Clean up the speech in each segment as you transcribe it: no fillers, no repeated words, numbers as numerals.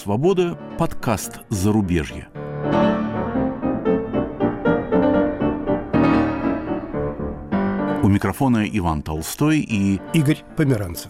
свобода», подкаст «Зарубежье». У микрофона Иван Толстой и Игорь Померанцев.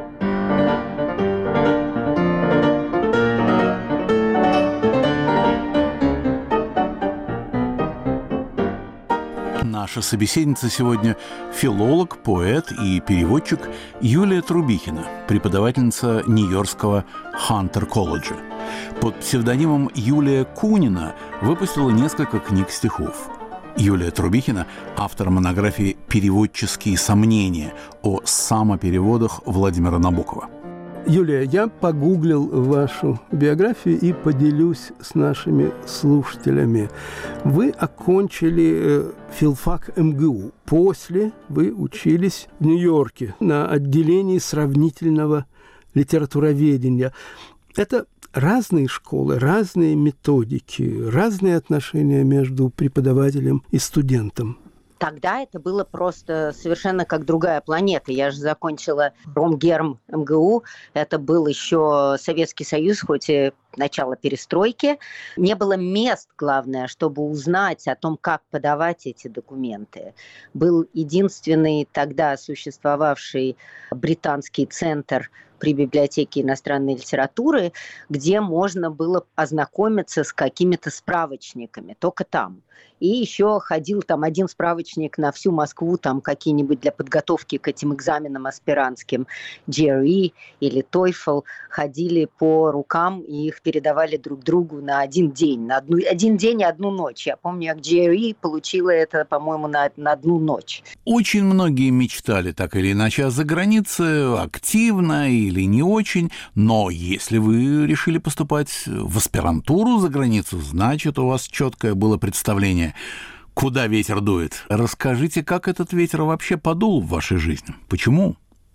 Наша собеседница сегодня филолог, поэт и переводчик Юлия Трубихина, преподавательница Нью-Йоркского Хантер-колледжа. Под псевдонимом Юлия Кунина выпустила несколько книг стихов. Юлия Трубихина – автор монографии «Переводческие сомнения» о самопереводах Владимира Набокова. Юлия, я погуглил вашу биографию и поделюсь с нашими слушателями. Вы окончили филфак МГУ. После вы учились в Нью-Йорке на отделении сравнительного литературоведения. Это разные школы, разные методики, разные отношения между преподавателем и студентом. Тогда это было просто совершенно как другая планета. Я же закончила Ромгерм МГУ. Это был еще Советский Союз, хоть и начало перестройки. Не было мест, главное, чтобы узнать о том, как подавать эти документы. Был единственный тогда существовавший британский центр при библиотеке иностранной литературы, где можно было ознакомиться с какими-то справочниками, только там. И еще ходил там один справочник на всю Москву, там какие-нибудь для подготовки к этим экзаменам аспирантским, GRE или TOEFL, ходили по рукам и их передавали друг другу на один день, один день и одну ночь. Я помню, я к GRE получила это, по-моему, на одну ночь. Очень многие мечтали так или иначе о загранице, активно или не очень, но если вы решили поступать в аспирантуру за границу, значит, у вас четкое было представление, куда ветер дует. Расскажите, как этот ветер вообще подул в вашей жизни? Почему?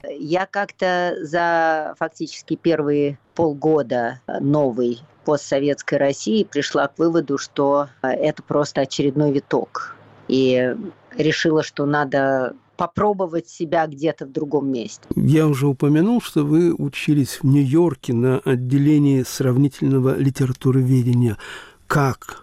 Я как-то за фактически первые полгода новой постсоветской России пришла к выводу, что это просто очередной виток. И решила, что надо попробовать себя где-то в другом месте. Я уже упомянул, что вы учились в Нью-Йорке на отделении сравнительного литературоведения. Как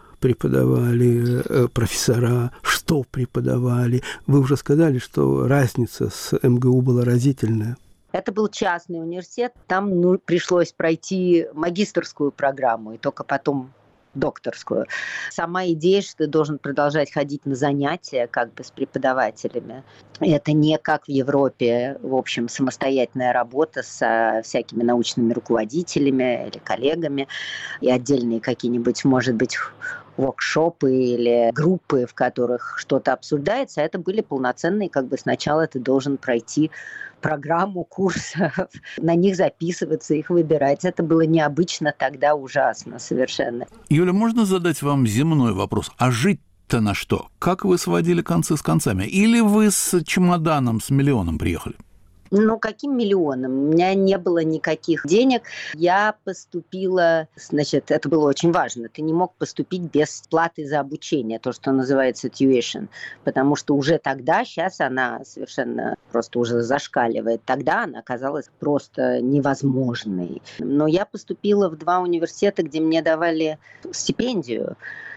преподавали профессора, что преподавали? Вы уже сказали, что разница с МГУ была разительная. Это был частный университет, там пришлось пройти магистерскую программу и только потом докторскую. Сама идея, что ты должен продолжать ходить на занятия как бы с преподавателями, это не как в Европе, в общем, самостоятельная работа со всякими научными руководителями или коллегами и отдельные какие-нибудь, может быть, воркшопы или группы, в которых что-то обсуждается. Это были полноценные, как бы сначала ты должен пройти программу курсов, на них записываться, их выбирать. Это было необычно тогда, ужасно совершенно. Юля, можно задать вам земной вопрос? А жить-то на что? Как вы сводили концы с концами? Или вы с чемоданом, с миллионом приехали? Ну, каким миллионом? У меня не было никаких денег. Я поступила, значит, это было очень важно. Ты не мог поступить без платы за обучение, то, что называется tuition, потому что уже тогда, сейчас она совершенно просто уже зашкаливает. Тогда она оказалась просто невозможной. Но я поступила в 2 университета, где мне давали стипендию.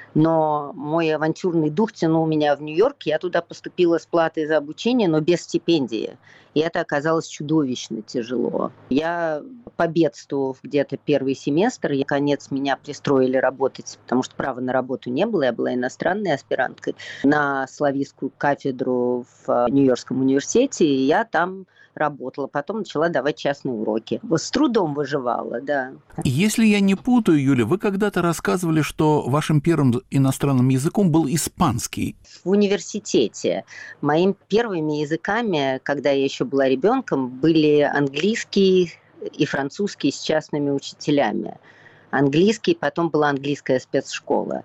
Но мой авантюрный дух тянул меня в Нью-Йорк. Я туда поступила с платой за обучение, но без стипендии. И это оказалось чудовищно тяжело. Я победствовала где-то первый семестр. И, наконец, меня пристроили работать, потому что права на работу не было. Я была иностранной аспиранткой на славистскую кафедру в Нью-Йоркском университете. И я там работала. Потом начала давать частные уроки. С трудом выживала, да. Если я не путаю, Юля, вы когда-то рассказывали, что вашим первым иностранным языком был испанский. В университете моими первыми языками, когда я еще была ребенком, были английский и французский с частными учителями. Английский, потом была английская спецшкола.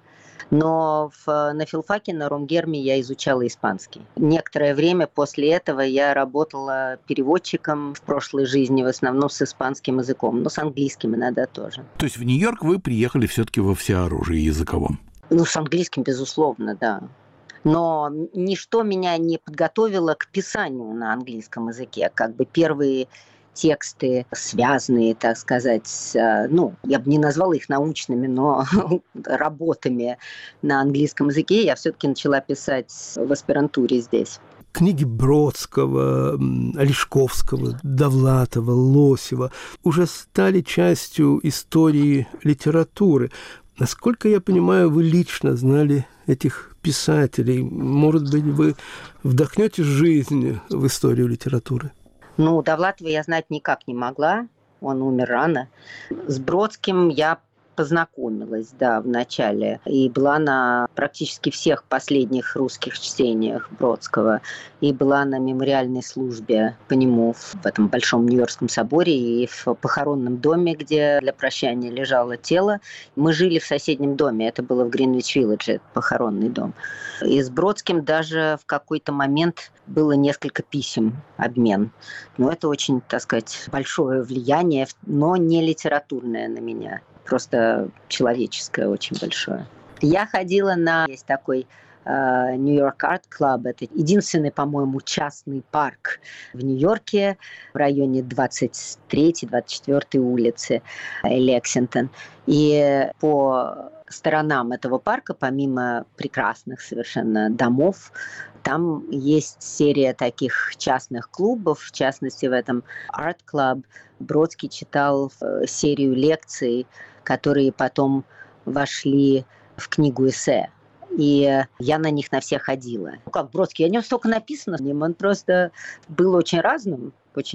Но на филфаке, на Ромгерме я изучала испанский. Некоторое время после этого я работала переводчиком в прошлой жизни, в основном с испанским языком, но с английским иногда тоже. То есть в Нью-Йорк вы приехали все-таки во всеоружии языковом? Ну, с английским, безусловно, да. Но ничто меня не подготовило к писанию на английском языке. Как бы первые тексты, связанные, так сказать, я бы не назвала их научными, но работами на английском языке, я все-таки начала писать в аспирантуре здесь. Книги Бродского, Олешковского, Довлатова, Лосева уже стали частью истории литературы. Насколько я понимаю, вы лично знали этих писателей. Может быть, вы вдохнете жизнь в историю литературы? Довлатова я знать никак не могла. Он умер рано. С Бродским я познакомилась, в начале. И была на практически всех последних русских чтениях Бродского. И была на мемориальной службе по нему в этом Большом Нью-Йоркском соборе и в похоронном доме, где для прощания лежало тело. Мы жили в соседнем доме. Это было в Гринвич-Виллидже, похоронный дом. И с Бродским даже в какой-то момент было несколько писем, обмен. Но это очень, так сказать, большое влияние, но не литературное на меня. Просто человеческое очень большое. Я ходила есть такой Нью-Йорк Арт Клаб. Это единственный, по-моему, частный парк в Нью-Йорке в районе 23-24 улицы Лексингтон. И по сторонам этого парка, помимо прекрасных совершенно домов, там есть серия таких частных клубов, в частности, в этом Art Club Бродский читал серию лекций, которые потом вошли в книгу эссе. И я на них на все ходила. Как Бродский, о нем столько написано. Он просто был очень разным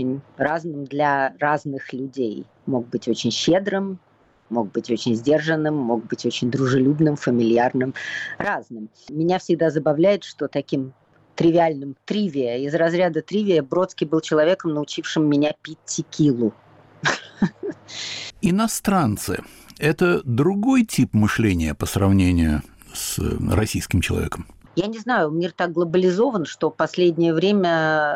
для разных людей. Мог быть очень щедрым, мог быть очень сдержанным, мог быть очень дружелюбным, фамильярным, разным. Меня всегда забавляет, что таким тривиальным тривия, из разряда тривия, Бродский был человеком, научившим меня пить текилу. Иностранцы – это другой тип мышления по сравнению с российским человеком? Я не знаю, мир так глобализован, что в последнее время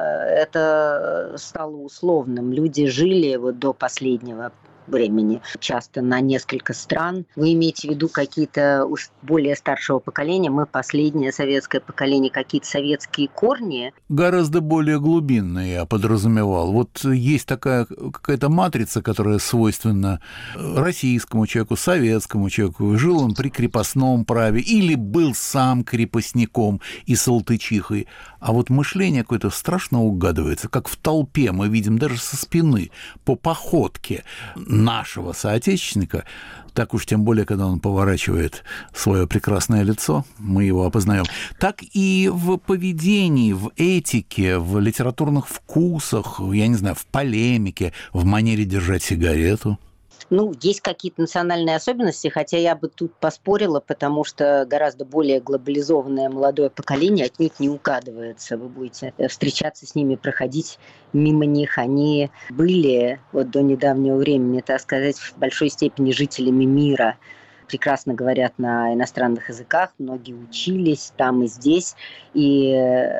это стало условным. Люди жили до последнего времени, часто на несколько стран. Вы имеете в виду какие-то более старшего поколения, мы последнее советское поколение, какие-то советские корни? Гораздо более глубинные, я подразумевал. Вот есть такая какая-то матрица, которая свойственна российскому человеку, советскому человеку. Жил он при крепостном праве или был сам крепостником и салтычихой. А вот мышление какое-то страшно угадывается, как в толпе мы видим даже со спины, по походке нашего соотечественника, так уж тем более, когда он поворачивает свое прекрасное лицо, мы его опознаем, так и в поведении, в этике, в литературных вкусах, я не знаю, в полемике, в манере держать сигарету. Есть какие-то национальные особенности, хотя я бы тут поспорила, потому что гораздо более глобализованное молодое поколение отнюдь не угадывается. Вы будете встречаться с ними, проходить мимо них. Они были до недавнего времени, так сказать, в большой степени жителями мира. Прекрасно говорят на иностранных языках, многие учились там и здесь, и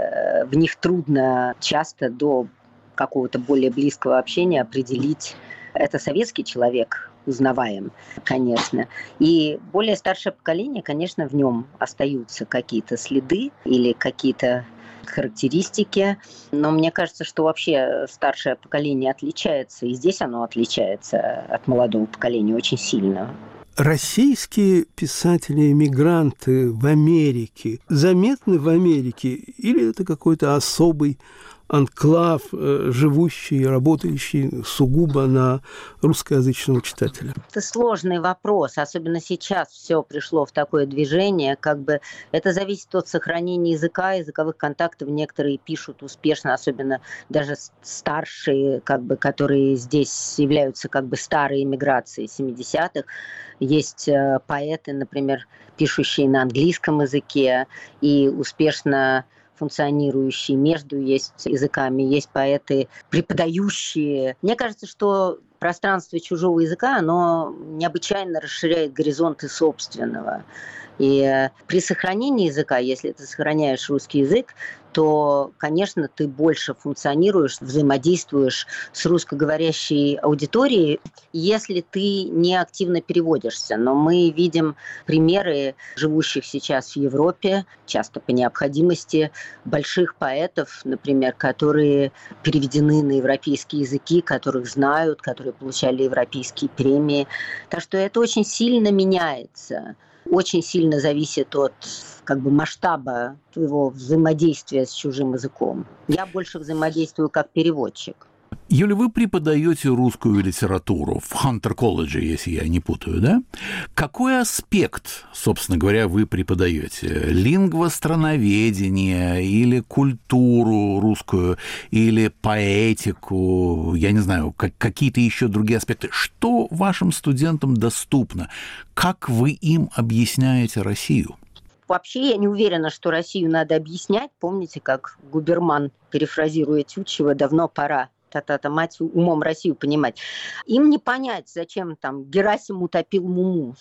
в них трудно часто до какого-то более близкого общения определить, это советский человек, узнаваем, конечно. И более старшее поколение, конечно, в нем остаются какие-то следы или какие-то характеристики. Но мне кажется, что вообще старшее поколение отличается, и здесь оно отличается от молодого поколения очень сильно. Российские писатели-эмигранты в Америке заметны в Америке или это какой-то особый анклав, живущий и работающий сугубо на русскоязычного читателя? Это сложный вопрос, особенно сейчас все пришло в такое движение, это зависит от сохранения языка, языковых контактов. Некоторые пишут успешно, особенно даже старшие, которые здесь являются старой эмиграцией 70-х. Есть поэты, например, пишущие на английском языке и успешно функционирующие между языками, есть поэты, преподающие. Мне кажется, что пространство чужого языка, оно необычайно расширяет горизонты собственного. И при сохранении языка, если ты сохраняешь русский язык, то, конечно, ты больше функционируешь, взаимодействуешь с русскоговорящей аудиторией, если ты не активно переводишься. Но мы видим примеры живущих сейчас в Европе, часто по необходимости, больших поэтов, например, которые переведены на европейские языки, которых знают, которые получали европейские премии. Так что это очень сильно меняется. Очень сильно зависит от масштаба твоего взаимодействия с чужим языком. Я больше взаимодействую как переводчик. Юля, вы преподаете русскую литературу в Хантер-колледже, если я не путаю, да? Какой аспект, собственно говоря, вы преподаете? Лингвостроноведение или культуру русскую, или поэтику, я не знаю, какие-то еще другие аспекты? Что вашим студентам доступно? Как вы им объясняете Россию? Вообще, я не уверена, что Россию надо объяснять. Помните, как Губерман, перефразируя Тютчева, давно пора та-та-та, мать, умом Россию понимать. Им не понять, зачем там Герасим утопил Муму.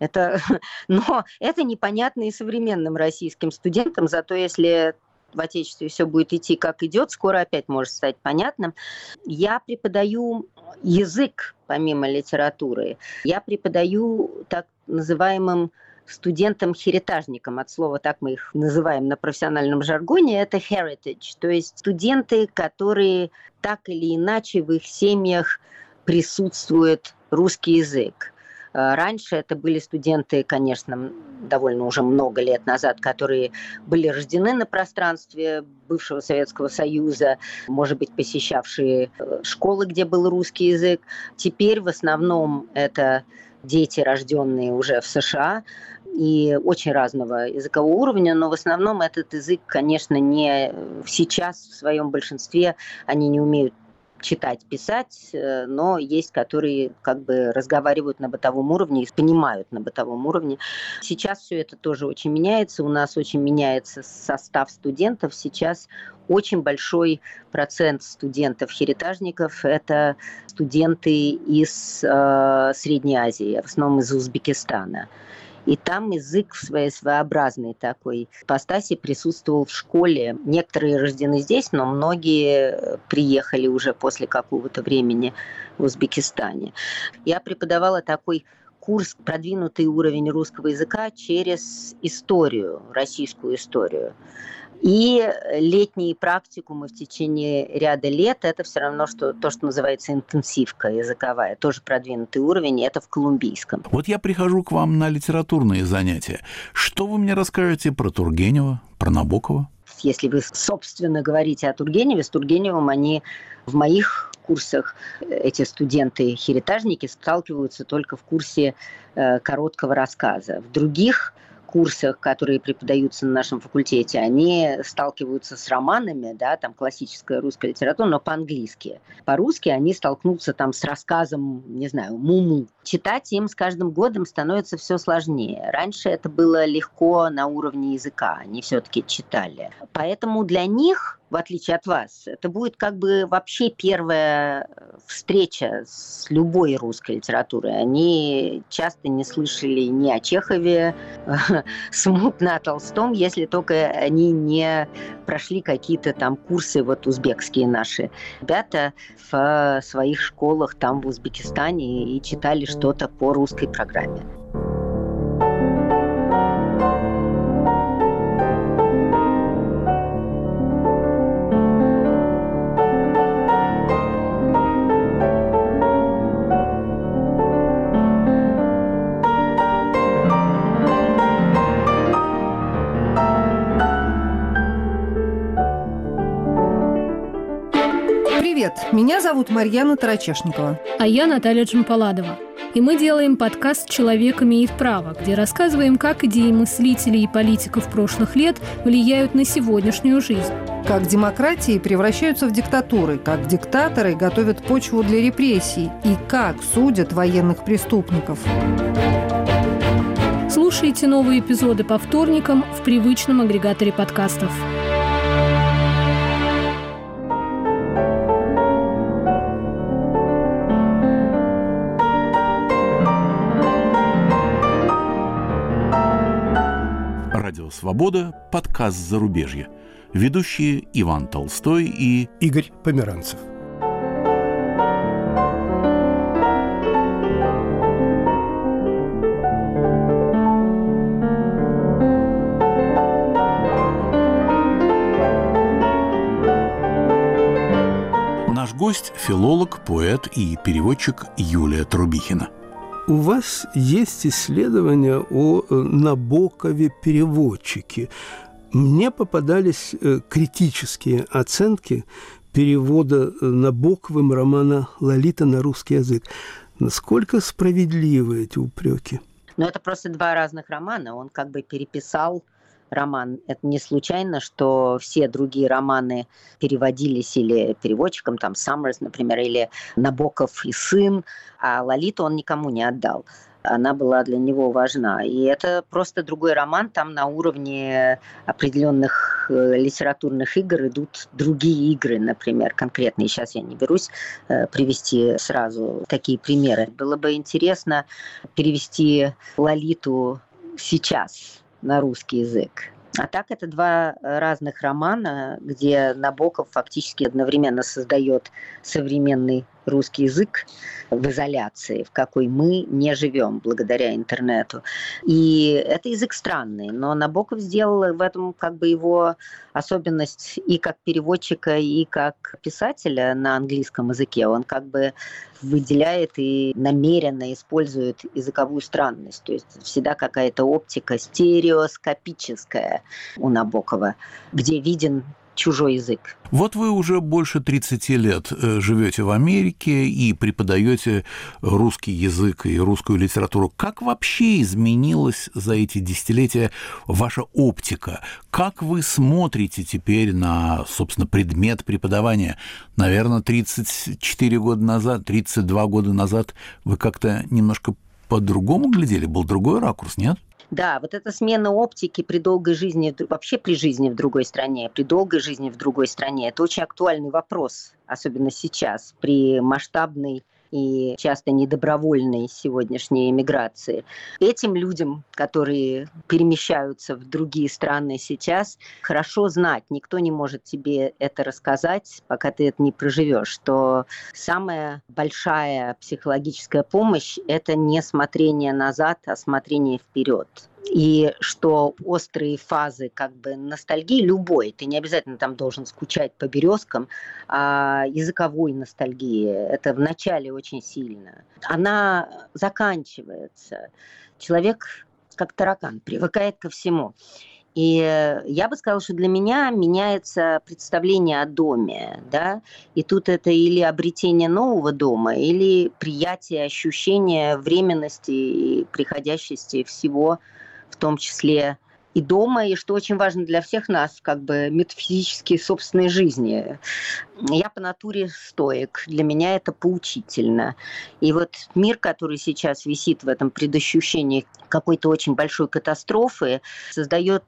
Но это непонятно и современным российским студентам, зато если в Отечестве все будет идти как идет, скоро опять может стать понятным. Я преподаю язык помимо литературы. Я преподаю так называемым студентам-херитажникам, от слова так мы их называем на профессиональном жаргоне, это heritage, то есть студенты, которые так или иначе в их семьях присутствует русский язык. Раньше это были студенты, конечно, довольно уже много лет назад, которые были рождены на пространстве бывшего Советского Союза, может быть, посещавшие школы, где был русский язык. Теперь в основном это дети, рожденные уже в США, и очень разного языкового уровня, но в основном этот язык, конечно, не сейчас в своем большинстве они не умеют читать, писать, но есть, которые разговаривают на бытовом уровне и понимают на бытовом уровне. Сейчас все это тоже очень меняется, у нас очень меняется состав студентов. Сейчас очень большой процент студентов-херитажников – это студенты из Средней Азии, в основном из Узбекистана. И там язык в своей своеобразной такой ипостаси присутствовал в школе. Некоторые рождены здесь, но многие приехали уже после какого-то времени в Узбекистане. Я преподавала такой курс «Продвинутый уровень русского языка через историю, российскую историю». И летние практикумы в течение ряда лет – это все равно, что то, что называется интенсивка языковая, тоже продвинутый уровень, это в колумбийском. Вот я прихожу к вам на литературные занятия. Что вы мне расскажете про Тургенева, про Набокова? Если вы, собственно, говорите о Тургеневе, с Тургеневым они в моих курсах, эти студенты-херитажники, сталкиваются только в курсе короткого рассказа. В других курсах, которые преподаются на нашем факультете, они сталкиваются с романами, да, там классическая русская литература, но по-английски. По-русски они столкнутся там с рассказом, не знаю, Муму. Читать им с каждым годом становится все сложнее. Раньше это было легко на уровне языка, они все-таки читали. Поэтому для них, в отличие от вас, это будет вообще первая встреча с любой русской литературой. Они часто не слышали ни о Чехове, смутно о Толстом, если только они не прошли какие-то там курсы узбекские наши ребята в своих школах там в Узбекистане и читали что-то по русской программе. Привет, меня зовут Марьяна Тарачешникова. А я Наталья Джампаладова. И мы делаем подкаст «Человек имеет право», где рассказываем, как идеи мыслителей и политиков прошлых лет влияют на сегодняшнюю жизнь. Как демократии превращаются в диктатуры, как диктаторы готовят почву для репрессий и как судят военных преступников. Слушайте новые эпизоды по вторникам в привычном агрегаторе подкастов. свобода», подкаст «Зарубежье». Ведущие Иван Толстой и Игорь Померанцев. Наш гость – филолог, поэт и переводчик Юлия Трубихина. У вас есть исследования о Набокове-переводчике. Мне попадались критические оценки перевода Набоковым романа «Лолита» на русский язык. Насколько справедливы эти упреки? Но это просто два разных романа. Он как бы переписал роман. Это не случайно, что все другие романы переводились или переводчиком, там Саммерс, например, или Набоков и сын, а «Лолиту» он никому не отдал. Она была для него важна. И это просто другой роман. Там на уровне определенных литературных игр идут другие игры, например, конкретные. Сейчас я не берусь привести сразу такие примеры. Было бы интересно перевести «Лолиту» сейчас на русский язык. А так это два разных романа, где Набоков фактически одновременно создает современный русский язык в изоляции, в какой мы не живем благодаря интернету. И это язык странный, но Набоков сделал в этом как бы его особенность и как переводчика, и как писателя на английском языке. Он как бы выделяет и намеренно использует языковую странность. То есть всегда какая-то оптика стереоскопическая у Набокова, где виден чужой язык. Вот вы уже больше 30 лет живете в Америке и преподаете русский язык и русскую литературу. Как вообще изменилась за эти десятилетия ваша оптика? Как вы смотрите теперь на, собственно, предмет преподавания? Наверное, 34 года назад, 32 года назад вы как-то немножко по-другому глядели? Был другой ракурс, нет? Да, вот эта смена оптики при долгой жизни, вообще при жизни в другой стране, при долгой жизни в другой стране, это очень актуальный вопрос, особенно сейчас, при масштабной и часто недобровольной сегодняшней эмиграции. Этим людям, которые перемещаются в другие страны сейчас, хорошо знать, никто не может тебе это рассказать, пока ты это не проживешь, что самая большая психологическая помощь – это не смотрение назад, а смотрение вперед. И что острые фазы как бы ностальгии любой, ты не обязательно там должен скучать по березкам, а языковой ностальгии, это вначале очень сильно. Она заканчивается. Человек, как таракан, привыкает ко всему. И я бы сказала, что для меня меняется представление о доме, да, и тут это или обретение нового дома, или приятие, ощущение временности и приходящести всего, в том числе и дома, и, что очень важно для всех нас, как бы метафизические собственной жизни. Я по натуре стоик, для меня это поучительно. И вот мир, который сейчас висит в этом предощущении какой-то очень большой катастрофы, создает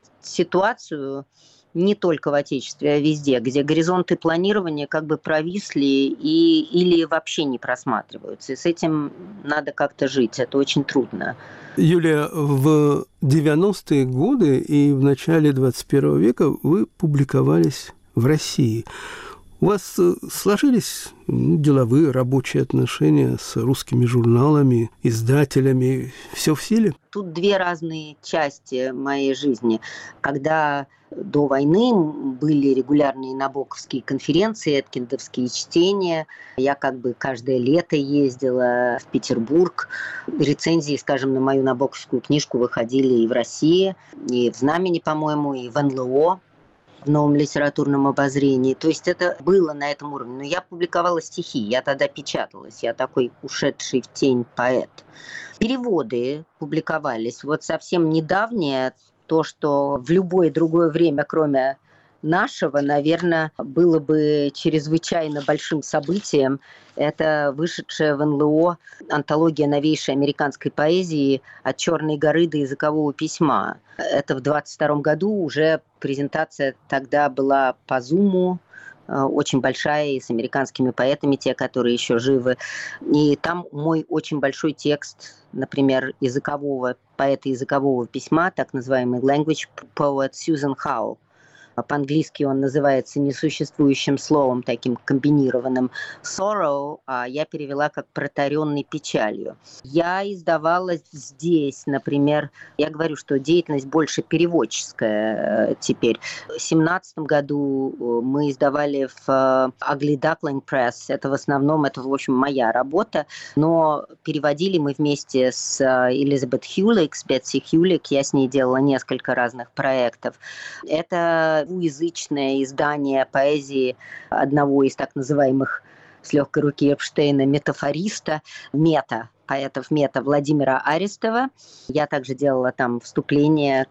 ситуацию не только в Отечестве, а везде, где горизонты планирования как бы провисли или вообще не просматриваются. И с этим надо как-то жить, это очень трудно. Юлия, в 90-е годы и в начале 21 века вы публиковались в России. У вас сложились деловые, рабочие отношения с русскими журналами, издателями? Все в силе? Тут две разные части моей жизни. Когда до войны были регулярные набоковские конференции, эткиндовские чтения, я как бы каждое лето ездила в Петербург. Рецензии, скажем, на мою набоковскую книжку выходили и в России, и в «Знамени», по-моему, и в НЛО, в Новом литературном обозрении. То есть это было на этом уровне. Но я публиковала стихи, я тогда печаталась. Я такой ушедший в тень поэт. Переводы публиковались. Вот совсем недавнее, то, что в любое другое время, кроме нашего, наверное, было бы чрезвычайно большим событием. Это вышедшая в НЛО антология новейшей американской поэзии «От Черной горы до языкового письма». Это в 22 году уже презентация тогда была по Зуму, очень большая, и с американскими поэтами, те, которые еще живы. И там мой очень большой текст, например, поэта языкового письма, так называемый language poet Сьюзен Хау. По-английски он называется несуществующим словом, таким комбинированным sorrow, а я перевела как протаренной печалью. Я издавала здесь, например, я говорю, что деятельность больше переводческая теперь. В 2017 году мы издавали в Ugly Duckling Press, это в общем, моя работа, но переводили мы вместе с Элизабет Хьюлик, с Бетси Хьюлик, я с ней делала несколько разных проектов. Это двуязычное издание поэзии одного из так называемых с легкой руки Эпштейна метафориста, поэтов мета Владимира Арестова. Я также делала там вступление,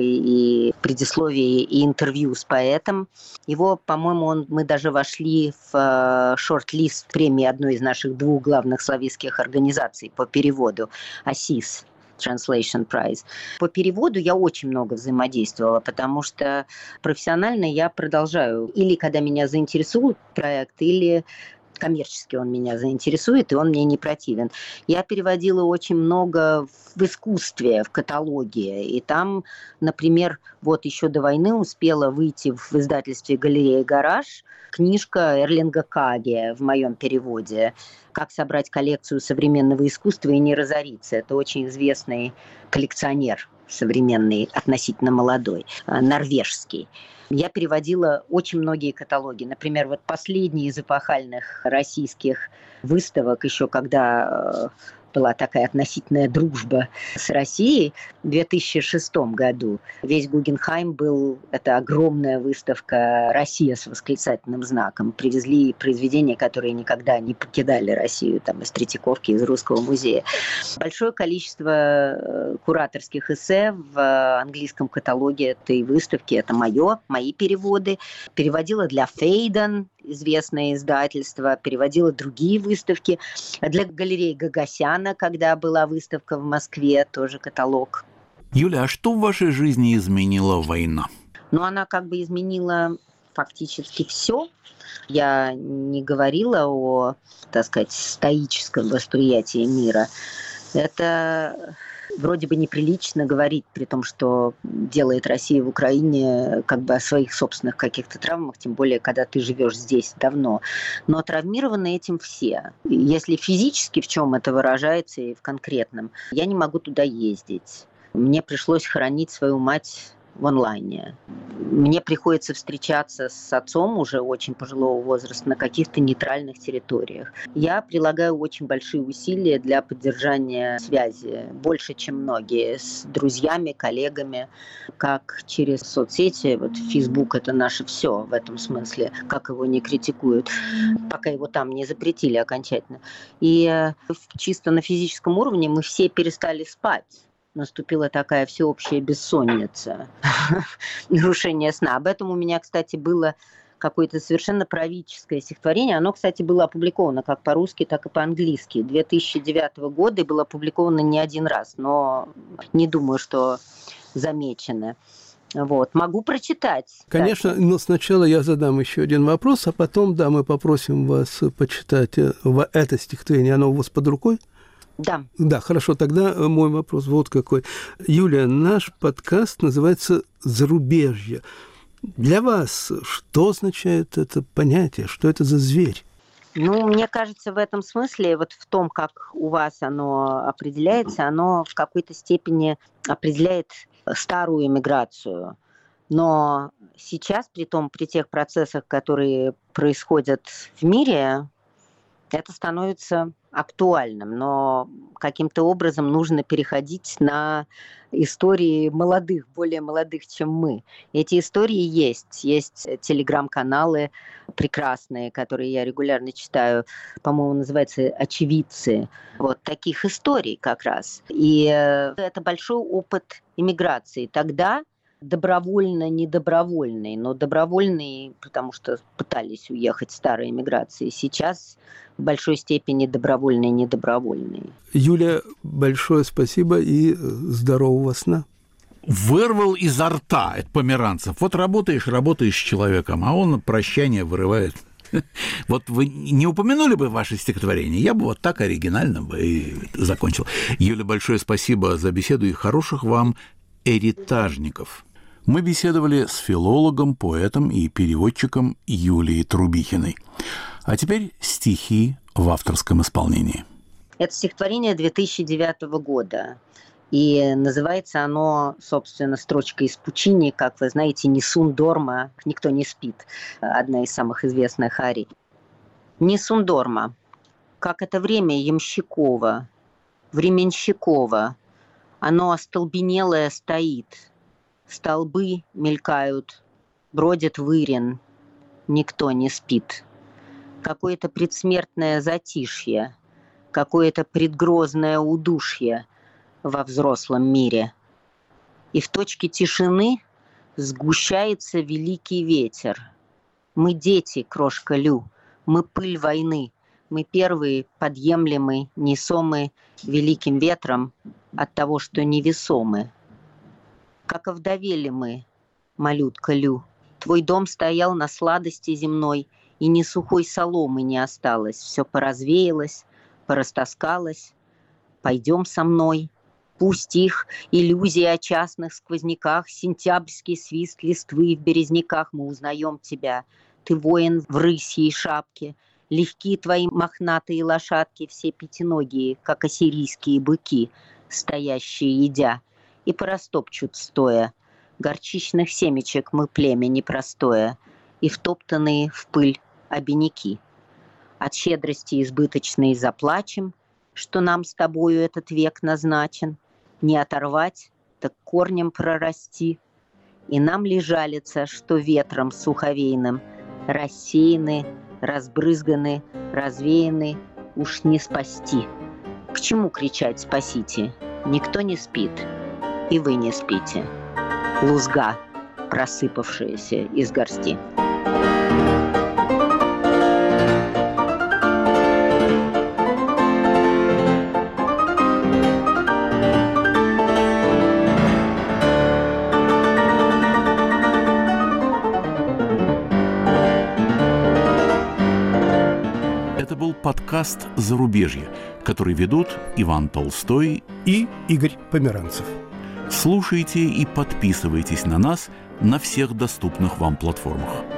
и предисловие, и интервью с поэтом. Его, по-моему, мы даже вошли в шорт-лист премии одной из наших двух главных славянских организаций по переводу АСИС. Translation Prize. По переводу я очень много взаимодействовала, потому что профессионально я продолжаю. Или когда меня заинтересует проект, или коммерчески он меня заинтересует, и он мне не противен. Я переводила очень много в искусстве, в каталоге. И там, например, еще до войны успела выйти в издательстве «Галерея Гараж» книжка Эрлинга Каге в моем переводе «Как собрать коллекцию современного искусства и не разориться». Это очень известный коллекционер современный, относительно молодой, норвежский. Я переводила очень многие каталоги. Например, последний из эпохальных российских выставок, еще когда была такая относительная дружба с Россией, в 2006 году. Весь Гугенхайм это огромная выставка «Россия» с восклицательным знаком. Привезли произведения, которые никогда не покидали Россию, из Третьяковки, из Русского музея. Большое количество кураторских эссе в английском каталоге этой выставки. Это мои переводы. Переводила для Фейден, известное издательство, переводила другие выставки. Для галереи Гагасяна, когда была выставка в Москве, тоже каталог. Юля, а что в вашей жизни изменила война? Она изменила фактически все. Я не говорила о, стоическом восприятии мира. Это вроде бы неприлично говорить, при том, что делает Россия в Украине, о своих собственных каких-то травмах, тем более, когда ты живешь здесь давно. Но травмированы этим все. Если физически в чем это выражается и в конкретном, я не могу туда ездить. Мне пришлось хоронить свою мать в онлайне. Мне приходится встречаться с отцом уже очень пожилого возраста на каких-то нейтральных территориях. Я прилагаю очень большие усилия для поддержания связи, больше, чем многие, с друзьями, коллегами, как через соцсети. Facebook – это наше все в этом смысле, как его не критикуют, пока его там не запретили окончательно. И чисто на физическом уровне мы все перестали спать. Наступила такая всеобщая бессонница, нарушение сна. Об этом у меня, кстати, было какое-то совершенно правительское стихотворение. Оно, кстати, было опубликовано как по-русски, так и по-английски. 2009 года и было опубликовано не один раз, но не думаю, что замечено. Могу прочитать. Конечно, но сначала я задам еще один вопрос, а потом, мы попросим вас почитать это стихотворение. Оно у вас под рукой? Да. Да, хорошо, тогда мой вопрос какой. Юлия, наш подкаст называется «Зарубежье». Для вас что означает это понятие? Что это за зверь? Мне кажется, в этом смысле, в том, как у вас оно определяется, оно в какой-то степени определяет старую эмиграцию. Но сейчас, при тех процессах, которые происходят в мире, это становится актуальным, но каким-то образом нужно переходить на истории молодых, более молодых, чем мы. Эти истории есть. Есть телеграм-каналы прекрасные, которые я регулярно читаю, по-моему, называется «Очевидцы». Таких историй как раз. И это большой опыт иммиграции. Тогда добровольно, недобровольный, но добровольный, потому что пытались уехать старые эмиграции. Сейчас в большой степени добровольные, недобровольные. Юля, большое спасибо и здорового сна. вырвал изо рта, это Померанцев. Вот работаешь с человеком, а он прощание вырывает. Вот вы не упомянули бы ваше стихотворение, я бы вот так оригинально бы и закончил. Юля, большое спасибо за беседу и хороших вам эритажников. Мы беседовали с филологом, поэтом и переводчиком Юлией Трубихиной. А теперь стихи в авторском исполнении. Это стихотворение 2009 года. И называется оно, собственно, строчкой из Пучини, как вы знаете, «Несун дорма», «Никто не спит», одна из самых известных арий. «Несун дорма», как это время ямщикова, временщикова, оно остолбенелое стоит, столбы мелькают, бродит вырин, никто не спит. Какое-то предсмертное затишье, какое-то предгрозное удушье во взрослом мире. И в точке тишины сгущается великий ветер. Мы дети, крошка Лю, мы пыль войны, мы первые подъемлемы, несомы великим ветром от того, что невесомы. Как овдовели мы, малютка Лю, твой дом стоял на сладости земной, и ни сухой соломы не осталось, все поразвеялось, порастаскалось. Пойдем со мной. Пусть их иллюзии о частных сквозняках, сентябрьский свист листвы в березняках, мы узнаем тебя. Ты воин в рысьей шапке, легки твои мохнатые лошадки, все пятиногие, как ассирийские быки, стоящие едя, и порастопчут стоя. Горчичных семечек мы племя непростое, и втоптанные в пыль обиняки. От щедрости избыточной заплачем, что нам с тобою этот век назначен. Не оторвать, так корнем прорасти. И нам ли жалится, что ветром суховейным рассеяны, разбрызганы, развеяны, уж не спасти. К чему кричать «спасите»? Никто не спит, и вы не спите. Лузга, просыпавшаяся из горсти. Подкаст «Зарубежье», который ведут Иван Толстой и Игорь Померанцев. Слушайте и подписывайтесь на нас на всех доступных вам платформах.